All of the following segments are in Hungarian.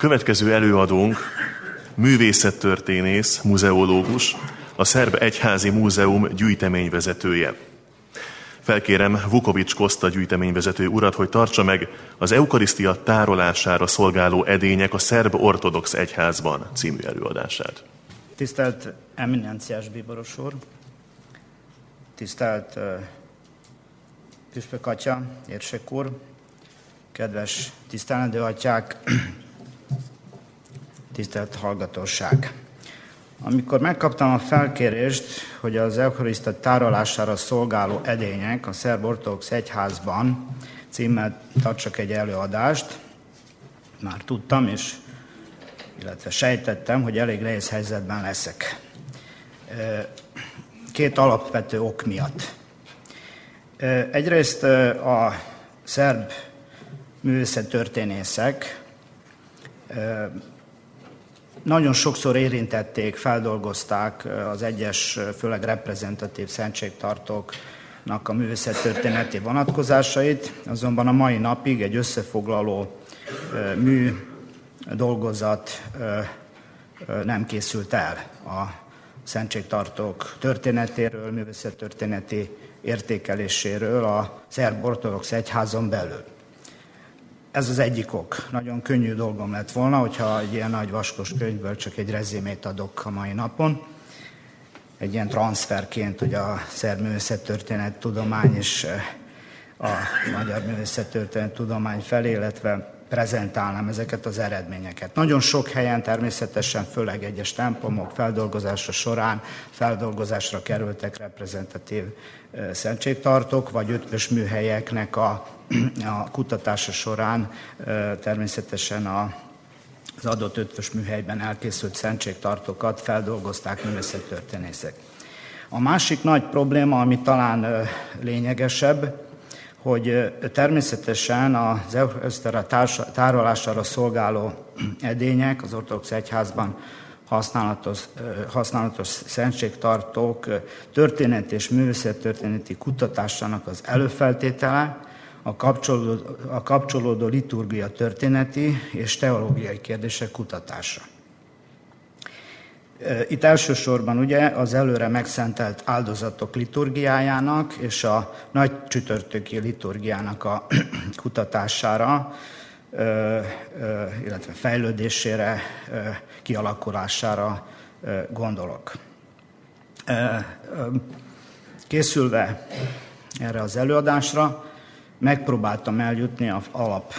következő előadónk művészettörténész, muzeológus, a Szerb Egyházi Múzeum gyűjteményvezetője. Felkérem Vukovics Koszta gyűjteményvezető urat, hogy tartsa meg az Eukarisztia tárolására szolgáló edények a Szerb Ortodox Egyházban című előadását. Tisztelt eminenciás bíboros úr, tisztelt püspök atya, érsek úr, kedves tisztelendő atyák, tisztelt hallgatóság! Amikor megkaptam a felkérést, hogy az Eukarisztia tárolására szolgáló edények a Szerb Ortodox Egyházban címmel tartsak egy előadást, már tudtam, illetve sejtettem, hogy elég nehéz helyzetben leszek. Két alapvető ok miatt. Egyrészt a szerb művészettörténészek nagyon sokszor érintették, feldolgozták az egyes, főleg reprezentatív szentségtartóknak a művészettörténeti vonatkozásait, azonban a mai napig egy összefoglaló mű dolgozat nem készült el a szentségtartók történetéről, művészettörténeti értékeléséről a Szerb Ortodox Egyházon belül. Ez az egyik ok. Nagyon könnyű dolgom lett volna, hogyha egy ilyen nagy vaskos könyvből csak egy rezimét adok a mai napon. Egy ilyen transferként, hogy a szerb művészettörténettudomány és a magyar művészettörténettudomány felé, illetve prezentálnám ezeket az eredményeket. Nagyon sok helyen természetesen, főleg egyes templomok feldolgozásra kerültek reprezentatív szentségtartók, vagy ötvös műhelyeknek a kutatása során természetesen az adott ötvös műhelyben elkészült szentségtartókat feldolgozták művészettörténészek. A másik nagy probléma, ami talán lényegesebb, hogy természetesen az Eukarisztia tárolására szolgáló edények, az Ortodox Egyházban használatos szentségtartók történet és művészettörténeti kutatásának az előfeltétele a kapcsolódó liturgia történeti és teológiai kérdések kutatása. Itt elsősorban ugye az előre megszentelt áldozatok liturgiájának és a nagy csütörtöki liturgiának a kutatására, illetve fejlődésére, kialakulására gondolok. Készülve erre az előadásra, megpróbáltam eljutni az alap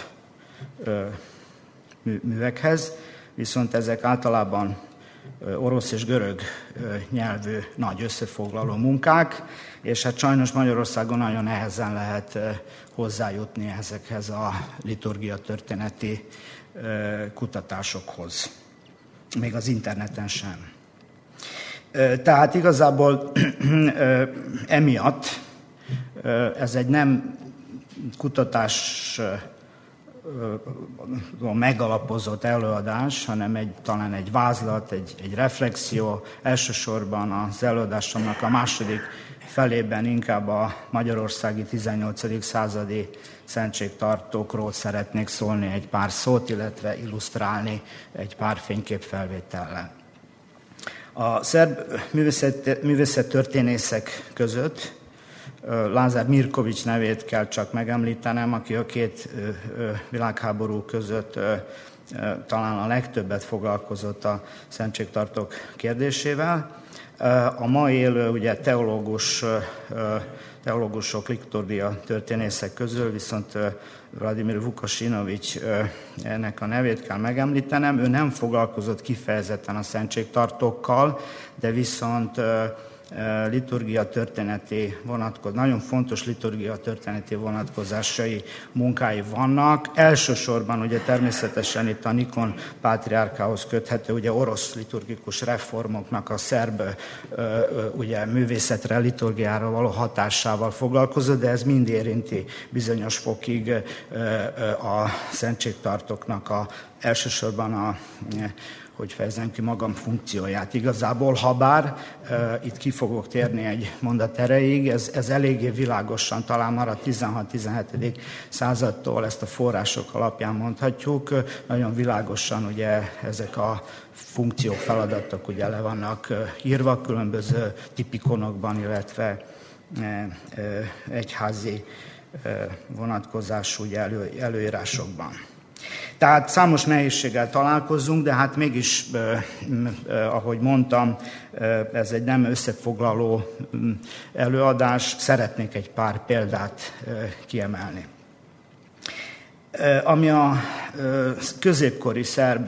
művekhez, viszont ezek általában orosz és görög nyelvű nagy összefoglaló munkák, és hát sajnos Magyarországon nagyon nehezen lehet hozzájutni ezekhez a liturgiatörténeti kutatásokhoz. Még az interneten sem. Tehát igazából emiatt ez egy nem kutatás megalapozott előadás, hanem talán egy vázlat, egy reflexió. Elsősorban az előadásomnak a második felében inkább a magyarországi 18. századi szentségtartókról szeretnék szólni egy pár szót, illetve illusztrálni egy pár fényképfelvétellel. A szerb művészettörténészek között Lázár Mirkovics nevét kell csak megemlítenem, aki a két világháború között talán a legtöbbet foglalkozott a szentségtartók kérdésével. A ma élő ugye teológusok, liturgia történészek közül viszont Vladimir Vukosinovics ennek a nevét kell megemlítenem. Ő nem foglalkozott kifejezetten a szentségtartókkal, de viszont nagyon fontos liturgia-történeti vonatkozásai munkái vannak. Elsősorban ugye természetesen itt a Nikon pátriárkához köthető ugye orosz liturgikus reformoknak a szerb ugye művészetre, liturgiára való hatásával foglalkozott, de ez mind érinti bizonyos fokig a szentségtartóknak elsősorban hogy fejezzem ki magam funkcióját. Igazából, habár itt ki fogok térni egy mondat erejéig, ez eléggé világosan, talán már a 16-17. századtól ezt a források alapján mondhatjuk, nagyon világosan ugye ezek a funkciók, feladatok ugye le vannak írva különböző tipikonokban, illetve egyházi vonatkozású előírásokban. Tehát számos nehézséggel találkozunk, de hát mégis, ahogy mondtam, ez egy nem összefoglaló előadás, szeretnék egy pár példát kiemelni. Ami a középkori szerb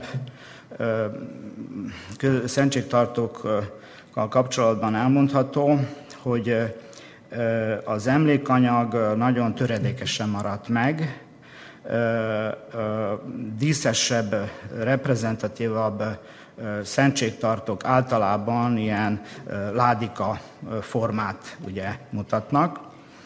szentségtartókkal kapcsolatban elmondható, hogy az emlékanyag nagyon töredékesen maradt meg, díszesebb, reprezentatívabb szentségtartók általában ilyen ládika formát ugye mutatnak,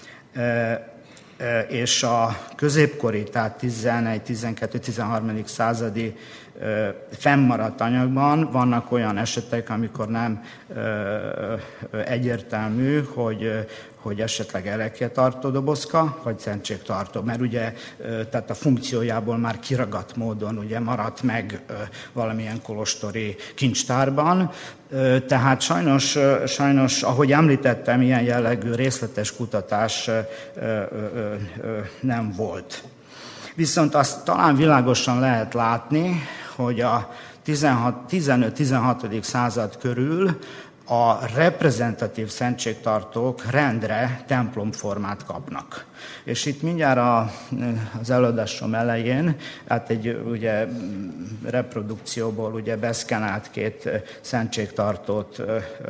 és a középkori, tehát 11., 12., 13. századi fennmaradt anyagban vannak olyan esetek, amikor nem egyértelmű, hogy esetleg ereklytartó dobozka, vagy szentségtartó, mert ugye tehát a funkciójából már kiragadt módon ugye maradt meg valamilyen kolostori kincstárban, tehát sajnos, ahogy említettem, ilyen jellegű részletes kutatás nem volt. Viszont azt talán világosan lehet látni, hogy a 15-16. század körül a reprezentatív szentségtartók rendre templomformát kapnak. És itt mindjárt az előadásom elején, hát egy ugye reprodukcióból ugye beszkenált két szentségtartót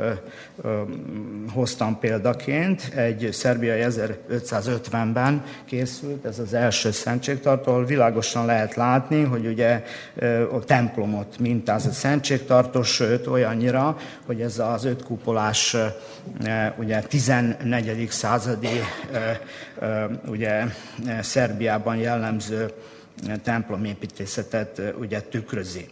hoztam példaként. Egy szerbiai 1550-ben készült, ez az első szentségtartó, ahol világosan lehet látni, hogy ugye a templomot mintáz a szentségtartó, sőt olyannyira, hogy ez az ötkupolás ugye 14. századi ugye Szerbiában jellemző templomépítészetet ugye tükrözi.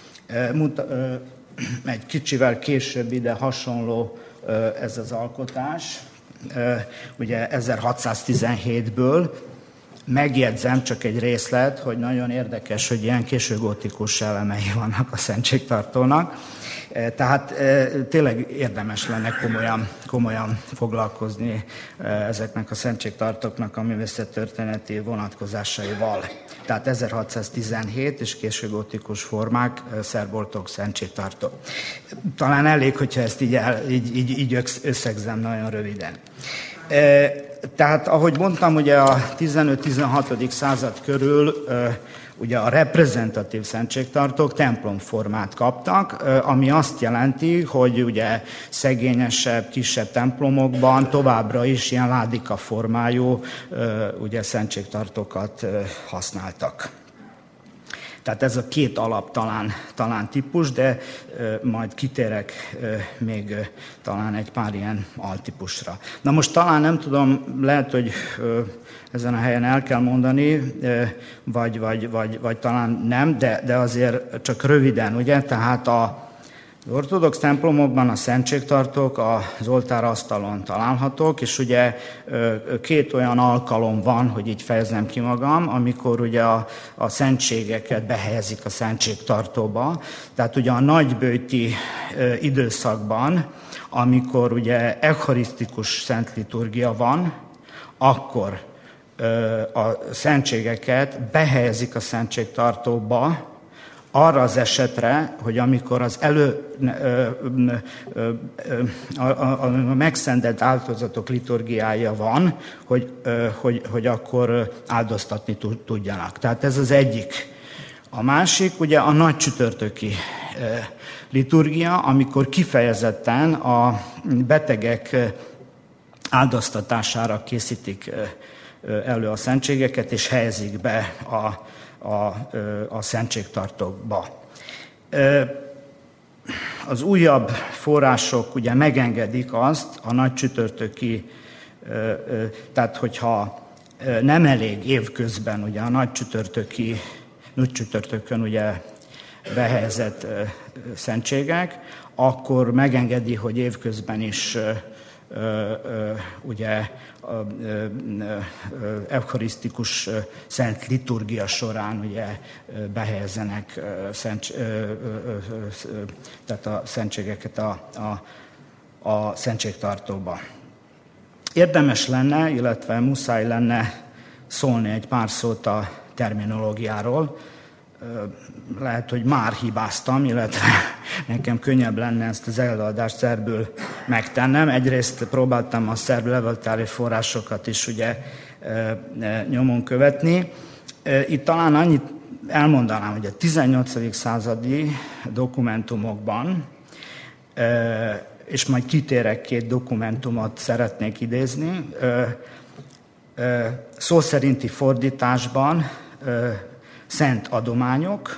Egy kicsivel később ide hasonló ez az alkotás, ugye 1617-ből. Megjegyzem, csak egy részlet, hogy nagyon érdekes, hogy ilyen későgótikus elemei vannak a szentségtartónak. Tehát tényleg érdemes lenne komolyan foglalkozni ezeknek a szentségtartóknak a művészettörténeti vonatkozásaival. Tehát 1617 és későgótikus formák, szerb-ortodox szentségtartó. Talán elég, hogyha ezt így összegzem nagyon röviden. Tehát, ahogy mondtam, ugye a 15-16. század körül ugye a reprezentatív szentségtartók templomformát kaptak, ami azt jelenti, hogy ugye szegényesebb, kisebb templomokban továbbra is ilyen ládika formájú ugye szentségtartókat használtak. Tehát ez a két alap talán típus, de majd kitérek még talán egy pár ilyen altípusra. Na most talán nem tudom, lehet, hogy ezen a helyen el kell mondani, vagy talán nem, de azért csak röviden, ugye? Tehát az ortodox templomokban a szentségtartók az oltárasztalon találhatók, és ugye két olyan alkalom van, hogy így fejezem ki magam, amikor ugye a szentségeket behelyezik a szentségtartóba. Tehát ugye a nagyböjti időszakban, amikor ugye eucharisztikus szent liturgia van, akkor a szentségeket behelyezik a szentségtartóba, arra az esetre, hogy amikor az a megszentelt áldozatok liturgiája van, hogy akkor áldoztatni tudjanak. Tehát ez az egyik. A másik ugye a nagy csütörtöki liturgia, amikor kifejezetten a betegek áldoztatására készítik elő a szentségeket, és helyezik be a szentségtartókba. Az újabb források ugye megengedik azt, a nagy csütörtöki, tehát hogyha nem elég évközben ugye a nagy csütörtökön ugye behelyezett szentségek, akkor megengedi, hogy évközben is ugye eucharisztikus szent liturgia során ugye behelyezzenek tehát a szentségeket a szentségtartóba. Érdemes lenne, illetve muszáj lenne szólni egy pár szót a terminológiáról. Lehet, hogy már hibáztam, illetve nekem könnyebb lenne ezt az előadást szerbül megtennem. Egyrészt próbáltam a szerb levéltári forrásokat is ugye nyomon követni. Itt talán annyit elmondanám, hogy a 18. századi dokumentumokban, és majd kitérek 2 dokumentumot szeretnék idézni, szó szerinti fordításban szent adományok,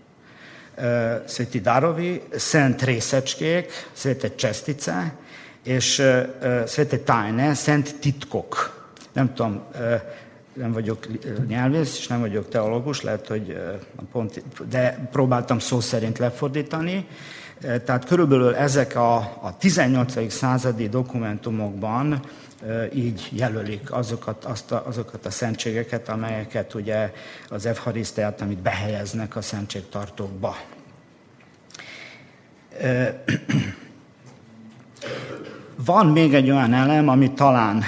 sveti darovi, szent részecskék, svete čestice, és svete tajne, szent titkok. Nem tudom, nem vagyok nyelvész, és nem vagyok teológus, lehet, hogy de próbáltam szó szerint lefordítani. Tehát körülbelül ezek a 18. századi dokumentumokban így jelölik azokat a szentségeket, amelyeket ugye az evcharisztiát, amit behelyeznek a szentségtartókba. Van még egy olyan elem, ami talán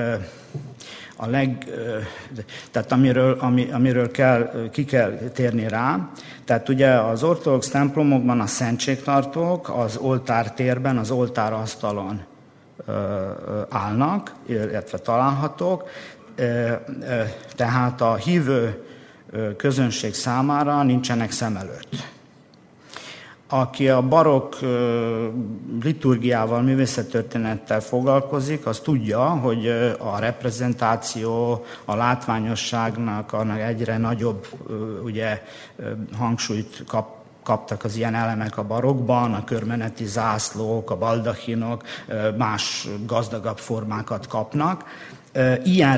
tehát amiről ki kell térni rá. Tehát ugye az ortodox templomokban a szentségtartók az oltártérben, az oltárasztalon állnak, illetve találhatók, tehát a hívő közönség számára nincsenek szem előtt. Aki a barokk liturgiával, művészettörténettel foglalkozik, az tudja, hogy a reprezentáció, a látványosságnak annak egyre nagyobb ugye, hangsúlyt kaptak az ilyen elemek a barokkban, a körmeneti zászlók, a baldachinok más gazdagabb formákat kapnak. Ilyen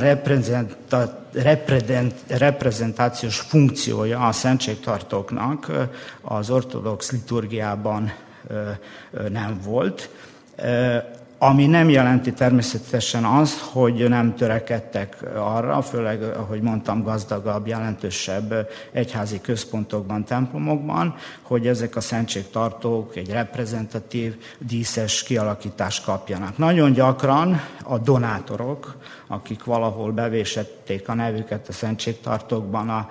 reprezentációs funkciója a szentségtartóknak az ortodox liturgiában nem volt, ami nem jelenti természetesen azt, hogy nem törekedtek arra, főleg, ahogy mondtam, gazdagabb, jelentősebb egyházi központokban, templomokban, hogy ezek a szentségtartók egy reprezentatív, díszes kialakítást kapjanak. Nagyon gyakran a donátorok, akik valahol bevésették a nevüket a szentségtartókban,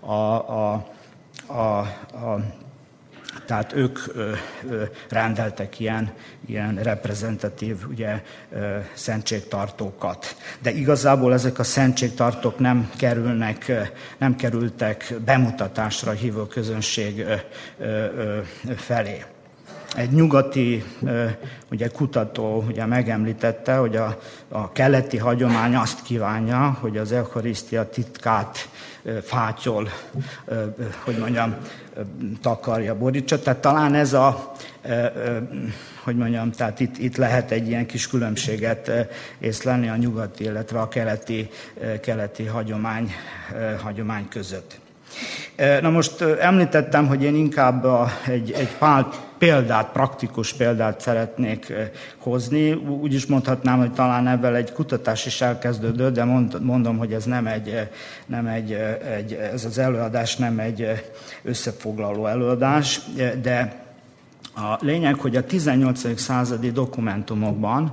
tehát ők rendeltek ilyen reprezentatív ugye, szentségtartókat. De igazából ezek a szentségtartók nem kerültek bemutatásra a hívő közönség felé. Egy nyugati ugye, kutató ugye, megemlítette, hogy a keleti hagyomány azt kívánja, hogy az eucharisztia titkát fátyol, hogy mondjam, takarja, borítsa. Tehát talán ez tehát itt lehet egy ilyen kis különbséget észlelni a nyugati, illetve a keleti hagyomány között. Na most említettem, hogy én inkább egy példát, praktikus példát szeretnék hozni. Úgy is mondhatnám, hogy talán ebben egy kutatás is elkezdődött, de mondom, hogy ez ez az előadás nem egy összefoglaló előadás, de a lényeg, hogy a 18. századi dokumentumokban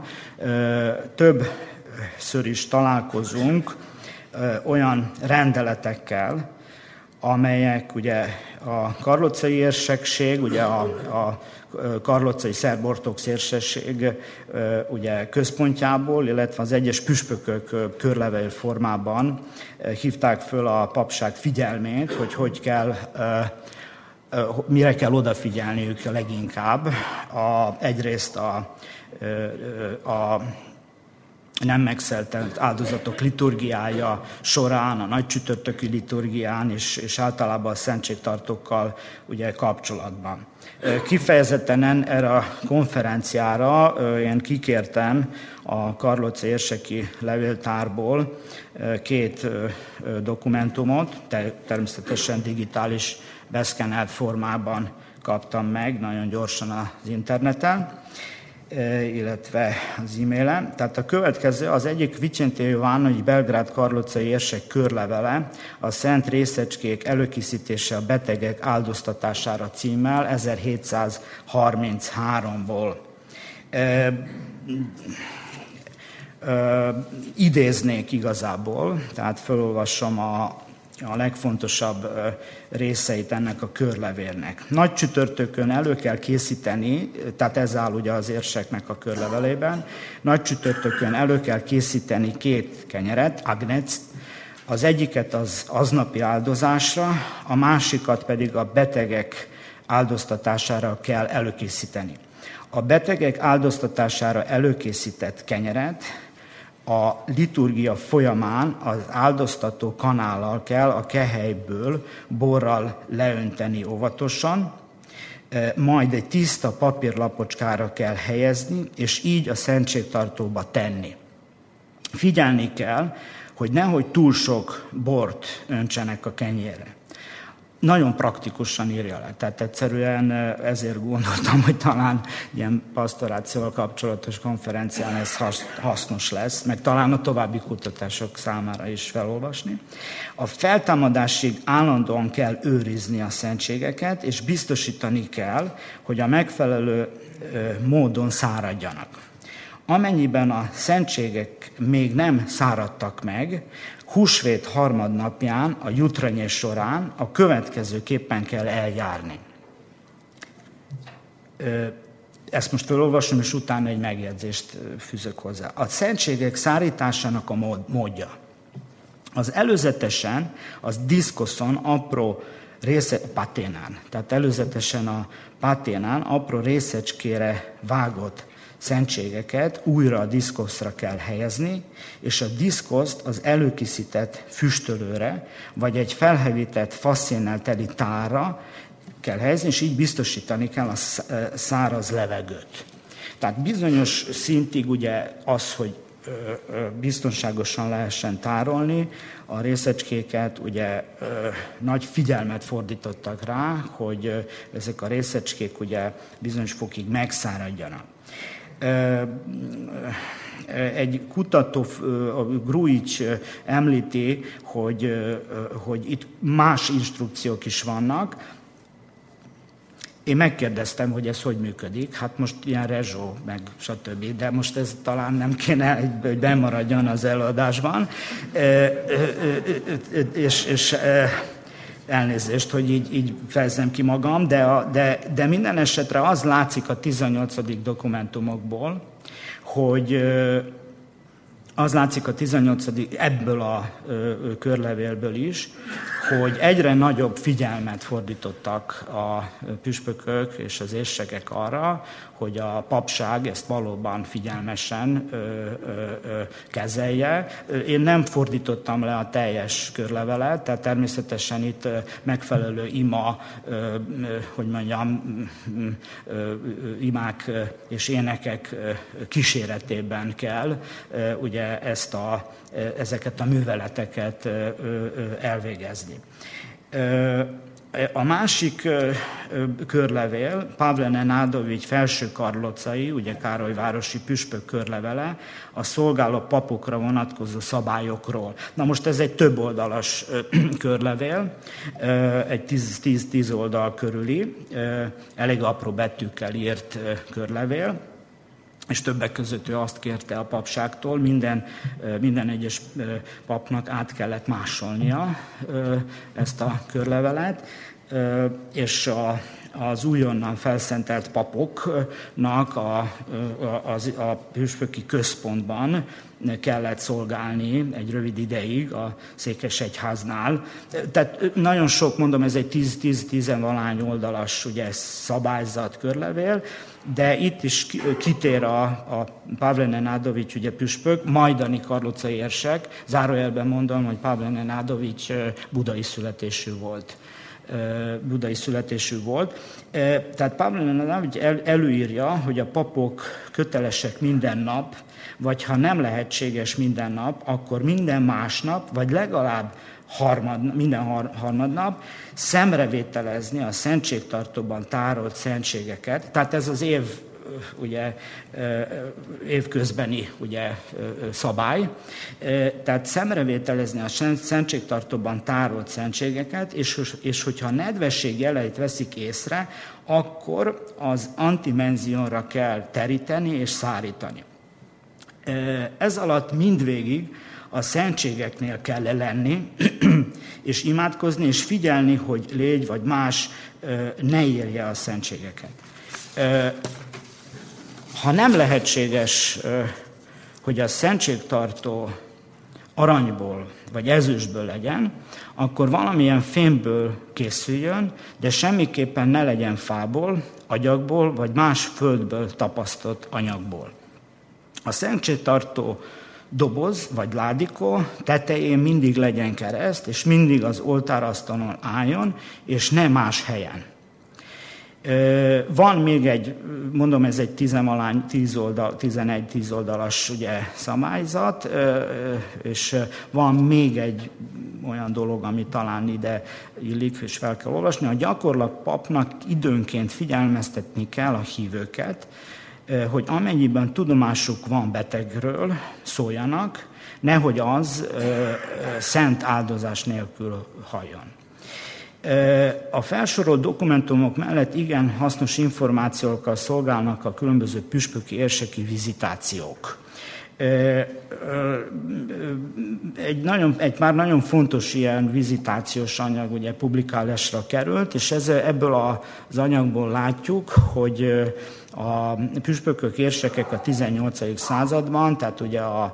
többször is találkozunk olyan rendeletekkel, amelyek ugye a karlócai érsekség, ugye a karlócai szerb ortodox érsek ugye központjából, illetve az egyes püspökök körlevél formában hívták föl a papság figyelmét, hogy kell, mire kell odafigyelniük leginkább. Egyrészt nem megszentelt áldozatok liturgiája során, a nagycsütörtöki liturgián és általában a szentségtartókkal ugye kapcsolatban. Kifejezetten erre a konferenciára én kikértem a karlócai érseki levéltárból 2 dokumentumot, természetesen digitális beszkenelt formában kaptam meg, nagyon gyorsan az interneten, illetve az e-mailen. Tehát a következő, az egyik Vicente Jovanovics belgrád karlócai érsek körlevele, a Szent Részecskék előkészítése a betegek áldoztatására címmel 1733-ból. Idéznék igazából, tehát felolvasom a legfontosabb részeit ennek a körlevélnek. Nagy csütörtökön elő kell készíteni, tehát ez áll ugye az érseknek a körlevelében, nagy csütörtökön elő kell készíteni 2 kenyeret, agnec, az egyiket az aznapi áldozásra, a másikat pedig a betegek áldoztatására kell előkészíteni. A betegek áldoztatására előkészített kenyeret a liturgia folyamán az áldoztató kanállal kell a kehelyből borral leönteni óvatosan, majd egy tiszta papírlapocskára kell helyezni, és így a szentségtartóba tenni. Figyelni kell, hogy nehogy túl sok bort öntsenek a kenyérre. Nagyon praktikusan írja le, tehát egyszerűen ezért gondoltam, hogy talán ilyen pastorációval kapcsolatos konferencián ez hasznos lesz, meg talán a további kutatások számára is felolvasni. A feltámadásig állandóan kell őrizni a szentségeket, és biztosítani kell, hogy a megfelelő módon száradjanak. Amennyiben a szentségek még nem száradtak meg, húsvét harmadnapján, a jutranyés során a következőképpen kell eljárni. Ezt most felolvasom, és utána egy megjegyzést fűzök hozzá. A szentségek szárításának a módja. Az előzetesen, az diszkoszon apró paténán, tehát előzetesen a paténán apró részecskére vágott szentségeket újra a diszkoszra kell helyezni, és a diszkoszt az előkészített füstölőre, vagy egy felhevített faszénnel teli tárra kell helyezni, és így biztosítani kell a száraz levegőt. Tehát bizonyos szintig ugye az, hogy biztonságosan lehessen tárolni, a részecskéket ugye nagy figyelmet fordítottak rá, hogy ezek a részecskék ugye bizonyos fokig megszáradjanak. Egy kutató, Grujic említi, hogy itt más instrukciók is vannak. Én megkérdeztem, hogy ez hogy működik, hát most ilyen rezsó, meg stb., de most ez talán nem kéne, hogy bemaradjon az előadásban, és elnézést, hogy így fejezzem ki magam, de minden esetre az látszik a 18. dokumentumokból, hogy az látszik a 18. ebből a körlevélből is, hogy egyre nagyobb figyelmet fordítottak a püspökök és az érsekek arra, hogy a papság ezt valóban figyelmesen kezelje. Én nem fordítottam le a teljes körlevelet, tehát természetesen itt megfelelő imák és énekek kíséretében kell ugye ezeket a műveleteket elvégezni. A másik körlevél, Pavle Nenadovics felsőkarlócai, ugye Károlyvárosi püspök körlevele, a szolgáló papokra vonatkozó szabályokról. Na most ez egy több oldalas körlevél, egy 10 oldal körüli, elég apró betűkkel írt körlevél, és többek között ő azt kérte a papságtól, minden egyes papnak át kellett másolnia ezt a körlevelet, és az újonnan felszentelt papoknak a püspöki központban kellett szolgálni egy rövid ideig a székesegyháznál. Tehát nagyon sok, mondom, ez egy 10-valány oldalas ugye, szabályzat, körlevél, de itt is kitér a Pavle Nenadovics ugye, püspök, majdani karlócai érsek, zárójelben mondom, hogy Pavle Nenadovics budai születésű volt. Tehát Pavle Nenadovics előírja, hogy a papok kötelesek minden nap, vagy ha nem lehetséges minden nap, akkor minden másnap, vagy legalább minden harmadnap szemrevételezni a szentségtartóban tárolt szentségeket. Tehát ez az évközbeni ugye, szabály. Tehát szemrevételezni a szentségtartóban tárolt szentségeket, és hogyha a nedvesség jeleit veszik észre, akkor az antimenzionra kell teríteni és szárítani. Ez alatt mindvégig a szentségeknél kell lenni, és imádkozni, és figyelni, hogy légy vagy más ne érje a szentségeket. Ha nem lehetséges, hogy a szentségtartó aranyból vagy ezüstből legyen, akkor valamilyen fémből készüljön, de semmiképpen ne legyen fából, agyagból vagy más földből tapasztott anyagból. A szentségtartó doboz vagy ládikó tetején mindig legyen kereszt, és mindig az oltárasztalon álljon, és ne más helyen. Van még egy, mondom, ez egy 11-10 oldalas ugye, szabályzat, és van még egy olyan dolog, ami talán ide illik, és fel kell olvasni. A gyakorlat papnak időnként figyelmeztetni kell a hívőket, hogy amennyiben tudomásuk van betegről, szóljanak, nehogy az szent áldozás nélkül halljon. A felsorolt dokumentumok mellett igen hasznos információkkal szolgálnak a különböző püspöki érseki vizitációk. Egy már nagyon fontos ilyen vizitációs anyag ugye publikálásra került, és ebből az anyagból látjuk, hogy a püspökök, érsekek a 18. században, tehát ugye a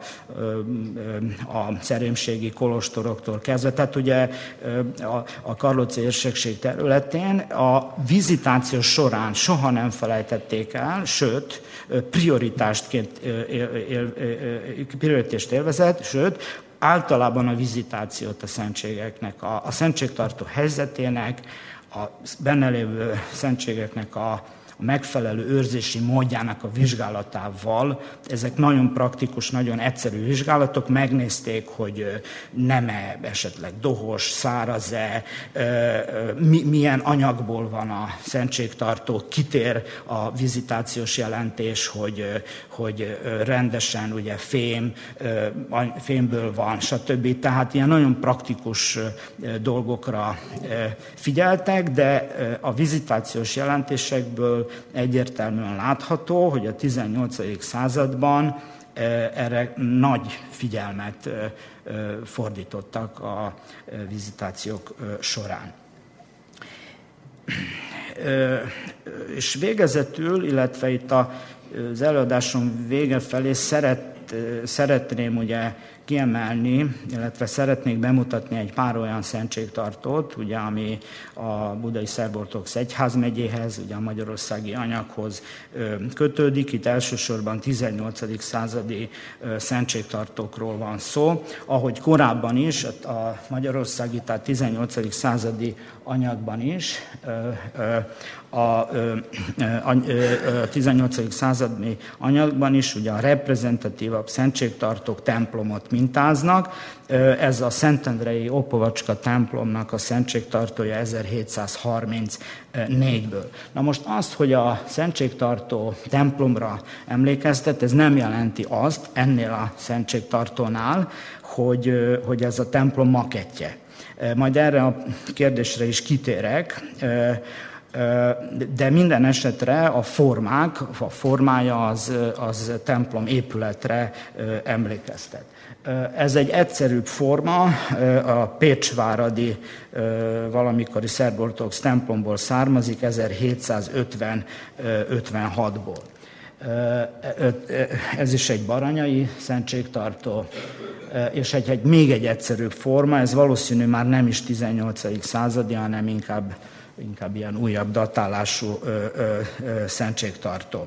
szerémségi kolostoroktól kezdve, tehát ugye a karlócai érsekség területén a vizitáció során soha nem felejtették el, sőt, prioritást élvezett, sőt, általában a vizitációt a szentségeknek, a szentségtartó helyzetének, a benne lévő szentségeknek a megfelelő őrzési módjának a vizsgálatával. Ezek nagyon praktikus, nagyon egyszerű vizsgálatok. Megnézték, hogy nem-e esetleg dohos, száraz-e, milyen anyagból van a szentségtartó, kitér a vizitációs jelentés, hogy rendesen ugye fémből van, stb. Tehát ilyen nagyon praktikus dolgokra figyeltek, de a vizitációs jelentésekből egyértelműen látható, hogy a 18. században erre nagy figyelmet fordítottak a vizitációk során. És végezetül, illetve itt az előadásom vége felé szeretném ugye kiemelni, illetve szeretnék bemutatni egy pár olyan szentségtartót, ugye, ami a budai szerb-ortodox egyházmegyéhez, ugye a magyarországi anyaghoz kötődik. Itt elsősorban 18. századi szentségtartókról van szó. Ahogy korábban is, a magyarországi, tehát 18. századi anyagban is, a 18. századi anyagban is ugye a reprezentatívabb szentségtartók templomot mintáznak. Ez a Szentendrei Opovacska templomnak a szentségtartója 1734-ből. Na most azt, hogy a szentségtartó templomra emlékeztet, ez nem jelenti azt ennél a szentségtartónál, hogy ez a templom makettje. Majd erre a kérdésre is kitérek. De minden esetre a formája az templom épületre emlékeztet. Ez egy egyszerűbb forma, a pécsváradi valamikori szerb-ortodox templomból származik, 1756-ból. Ez is egy baranyai szentségtartó, és még egy egyszerűbb forma, ez valószínű már nem is 18. századi, hanem inkább ilyen újabb datálású szentségtartó.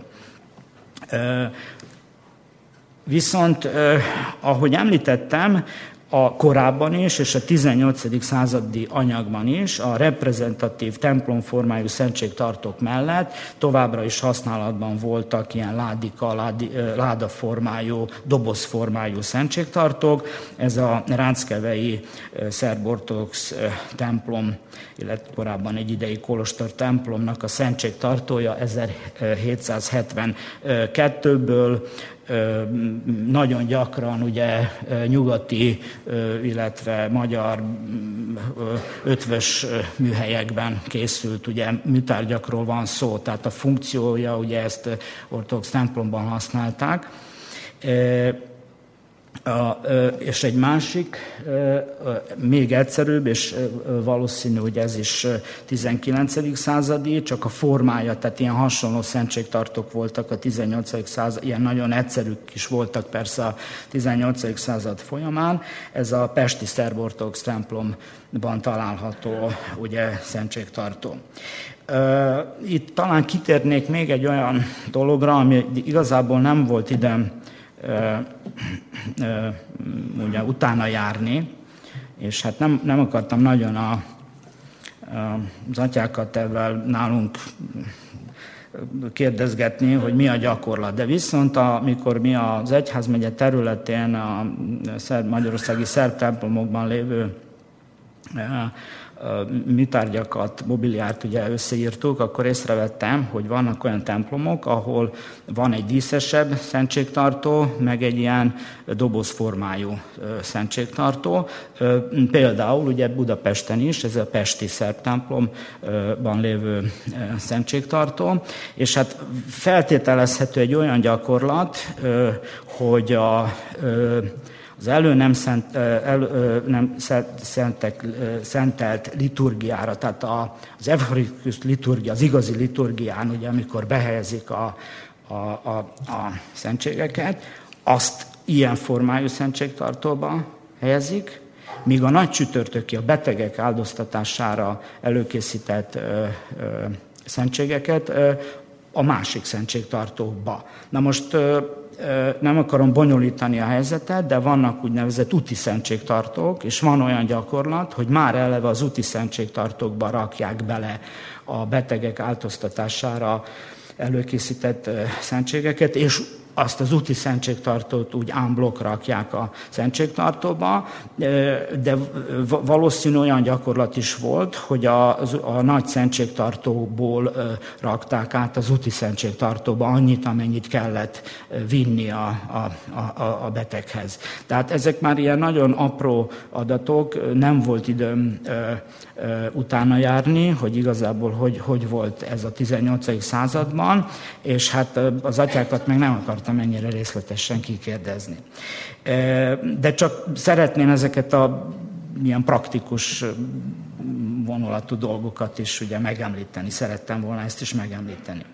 Viszont, ahogy említettem, a korábban is, és a 18. századi anyagban is a reprezentatív templomformájú szentségtartók mellett továbbra is használatban voltak ilyen ládaformájú, dobozformájú szentségtartók. Ez a ráckevei szerb-ortodox templom, illetve korábban egy idei kolostor templomnak a szentségtartója 1772-ből, nagyon gyakran ugye nyugati, illetve magyar ötvös műhelyekben készült, ugye műtárgyakról van szó, tehát a funkciója, ugye ezt ortodox templomban használták. És egy másik, még egyszerűbb, és valószínű, hogy ez is 19. századi, csak a formája, tehát ilyen hasonló szentségtartók voltak a 18. század, ilyen nagyon egyszerűk is voltak persze a 18. század folyamán. Ez a pesti szerb-ortodox templomban található ugye szentségtartó. Itt talán kitérnék még egy olyan dologra, ami igazából nem volt időm ugye utána járni, és hát nem akartam nagyon az atyákat ebben nálunk kérdezgetni, hogy mi a gyakorlat. De viszont amikor mi az egyházmegye területén a magyarországi szerb templomokban lévő műtárgyakat, mobiliárt ugye összeírtuk, akkor észrevettem, hogy vannak olyan templomok, ahol van egy díszesebb szentségtartó, meg egy ilyen dobozformájú szentségtartó. Például ugye Budapesten is, ez a pesti szerb templomban lévő szentségtartó, és hát feltételezhető egy olyan gyakorlat, hogy az szentelt liturgiára, tehát az evharisztikus liturgia, az igazi liturgián, ugye, amikor behelyezik a szentségeket, azt ilyen formájú szentségtartóba helyezik, míg a nagy csütörtöki, a betegek áldoztatására előkészített szentségeket a másik szentségtartóba. Na most nem akarom bonyolítani a helyzetet, de vannak úgynevezett úti szentségtartók, és van olyan gyakorlat, hogy már eleve az úti szentségtartókba rakják bele a betegek áldoztatására előkészített szentségeket, és azt az úti szentségtartót úgy en bloc rakják a szentségtartóba, de valószínű olyan gyakorlat is volt, hogy a nagy szentségtartóból rakták át az úti szentségtartóba annyit, amennyit kellett vinni a beteghez. Tehát ezek már ilyen nagyon apró adatok, nem volt időm utána járni, hogy igazából hogy volt ez a 18. században, és hát az atyákat meg nem akartam ennyire részletesen kikérdezni. De csak szeretném ezeket a ilyen praktikus vonulatú dolgokat is ugye megemlíteni. Szerettem volna ezt is megemlíteni.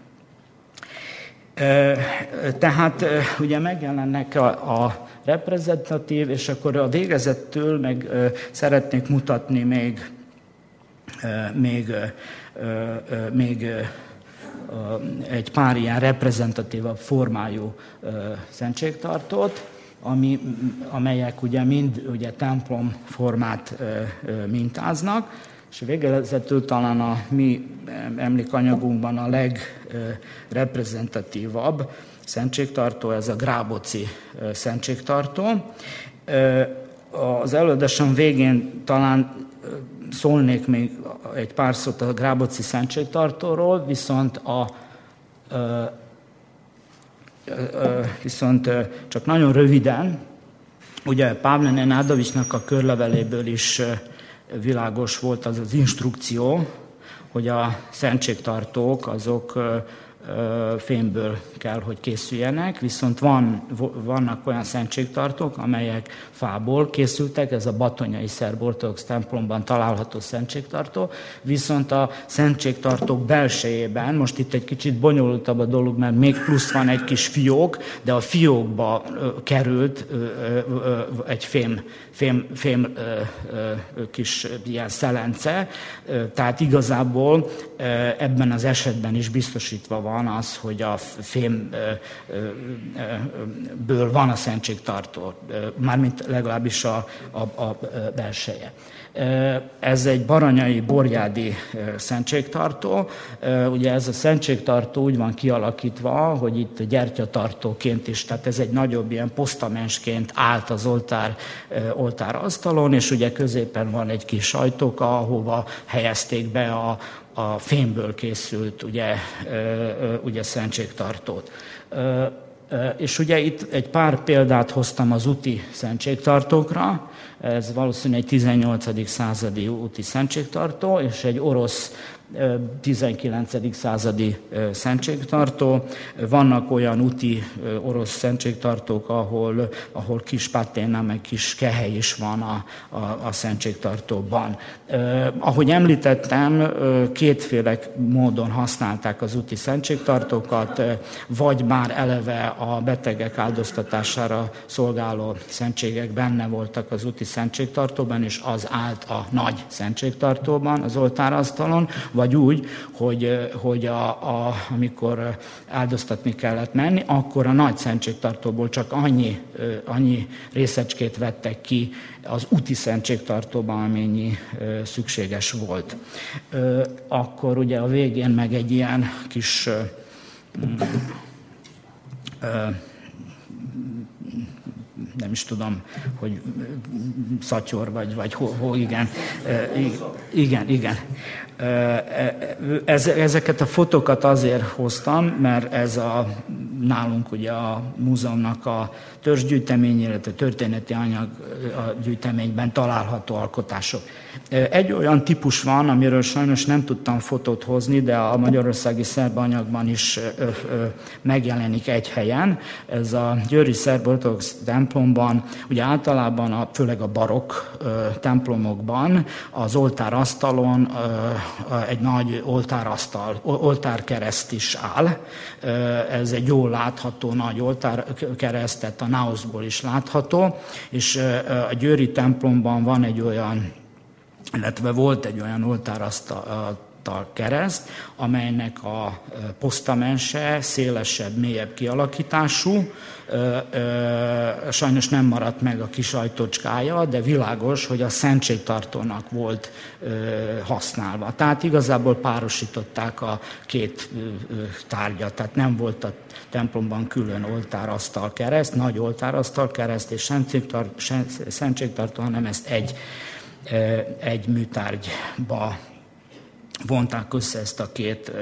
Tehát ugye megjelennek a reprezentatív, és akkor a végezettől meg szeretnék mutatni még egy pár ilyen reprezentatívabb formájú szentségtartót, amelyek ugye mind ugye templomformát mintáznak, és végezetül talán a mi emlékanyagunkban a legreprezentatívabb szentségtartó, ez a Gráboci szentségtartó. Az előadásom végén talán szólnék még egy pár szót a Gráboci szentségtartóról, viszont csak nagyon röviden, ugye Pavle Nenadovićnak a körleveléből is világos volt az instrukció, hogy a szentségtartók azok fémből kell, hogy készüljenek, viszont vannak olyan szentségtartók, amelyek fából készültek, ez a batonyai szerb ortodox templomban található szentségtartó, viszont a szentségtartók belsejében, most itt egy kicsit bonyolultabb a dolog, mert még plusz van egy kis fiók, de a fiókba került egy fém kis ilyen szelence, tehát igazából ebben az esetben is biztosítva van az, hogy a fémből van a szentségtartó, mármint legalábbis a belseje. Ez egy baranyai borjádi szentségtartó. Ugye ez a szentségtartó úgy van kialakítva, hogy itt gyertyatartóként is, tehát ez egy nagyobb ilyen posztamensként állt az oltárasztalon, és ugye középen van egy kis ajtóka, ahova helyezték be a fémből készült ugye szentségtartót. És ugye itt egy pár példát hoztam az úti szentségtartókra, ez valószínűleg egy 18. századi úti szentségtartó, és egy orosz 19. századi szentségtartó. Vannak olyan úti orosz szentségtartók, ahol kis paténa, meg kis kehely is van a szentségtartóban. Ahogy említettem, kétféle módon használták az úti szentségtartókat, vagy már eleve a betegek áldoztatására szolgáló szentségek benne voltak az úti szentségtartóban, és az állt a nagy szentségtartóban, az oltárasztalon, vagy úgy, hogy amikor áldoztatni kellett menni, akkor a nagy szentségtartóból csak annyi részecskét vettek ki az úti szentségtartóban, amennyi szükséges volt. Akkor ugye a végén meg egy ilyen kis nem is tudom, hogy szatyor, vagy igen. Ezeket a fotókat azért hoztam, mert ez nálunk ugye a múzeumnak a törzsgyűjtemény, illetve történeti anyag gyűjteményben található alkotások. Egy olyan típus van, amiről sajnos nem tudtam fotót hozni, de a magyarországi szerb anyagban is megjelenik egy helyen. Ez a győri szerb ortodox templomban, ugye általában főleg a barokk templomokban az oltárasztalon egy nagy oltárkereszt is áll. Ez egy jól látható nagy oltárkereszt, tehát a náuszból is látható, és a győri templomban van egy olyan, illetve volt egy olyan oltárasztal kereszt, amelynek a posztamense szélesebb, mélyebb kialakítású, sajnos nem maradt meg a kis ajtócskája, de világos, hogy a szentségtartónak volt használva. Tehát igazából párosították a két tárgyat, tehát nem volt a templomban külön oltárasztal kereszt, nagy oltárasztal kereszt és szentségtartó, hanem ezt egy műtárgyba vonták össze ezt a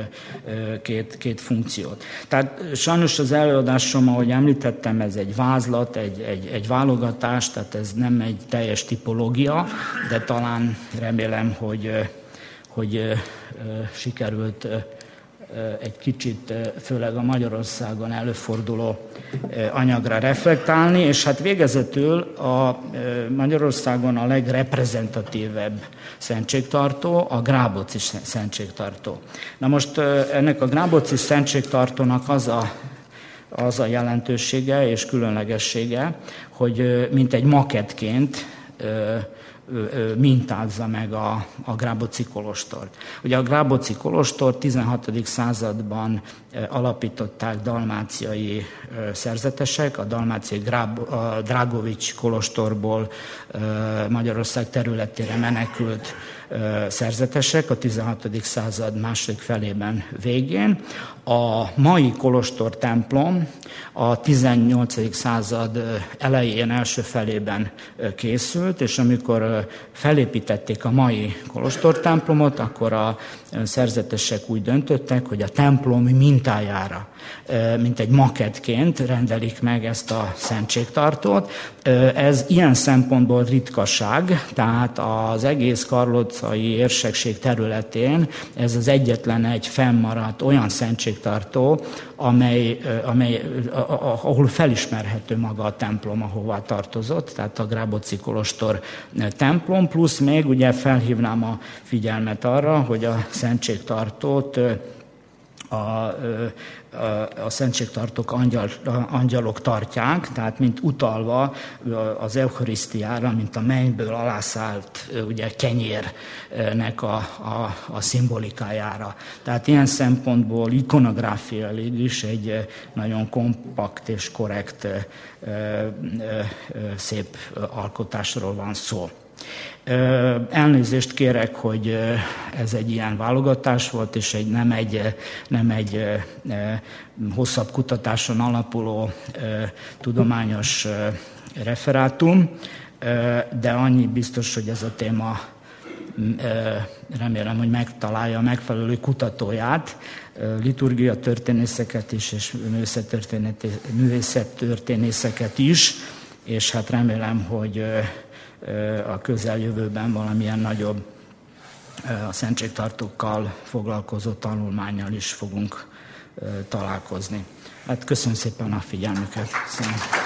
két funkciót. Tehát sajnos az előadásom, ahogy említettem, ez egy vázlat, egy válogatás, tehát ez nem egy teljes tipológia, de talán remélem, hogy sikerült egy kicsit, főleg a Magyarországon előforduló anyagra reflektálni, és hát végezetül a Magyarországon a legreprezentatívebb szentségtartó a Gráboci szentségtartó. Na most ennek a Gráboci szentségtartónak az a jelentősége és különlegessége, hogy mint egy makettként mintázza meg a Gráboci kolostort. Ugye a Gráboci kolostor 16. században alapították dalmáciai szerzetesek, a dalmáciai Drágovics kolostorból Magyarország területére menekült szerzetesek a 16. század második felében végén. A mai kolostor templom a 18. század elején, első felében készült, és amikor felépítették a mai kolostor templomot, akkor a szerzetesek úgy döntöttek, hogy a templom mintájára, mint egy makettként rendelik meg ezt a szentségtartót. Ez ilyen szempontból ritkaság, tehát az egész zsolcai érsekség területén ez az egyetlen egy fennmaradt olyan szentségtartó, ahol felismerhető maga a templom, ahová tartozott, tehát a Gráboci kolostor templom, plusz még ugye felhívnám a figyelmet arra, hogy a szentségtartót a szentségtartók angyalok tartják, tehát mint utalva az eucharisztiára, mint a mennyből alászállt ugye kenyérnek a szimbolikájára. Tehát ilyen szempontból ikonográfiailag is egy nagyon kompakt és korrekt, szép alkotásról van szó. Elnézést kérek, hogy ez egy ilyen válogatás volt, és nem egy hosszabb kutatáson alapuló tudományos referátum, de annyi biztos, hogy ez a téma remélem, hogy megtalálja a megfelelő kutatóját, liturgia történészeket is, és művészettörténészeket is, és hát remélem, hogy a közeljövőben valamilyen nagyobb a szentségtartókkal foglalkozó tanulmánnyal is fogunk találkozni. Hát köszönöm szépen a figyelmüket.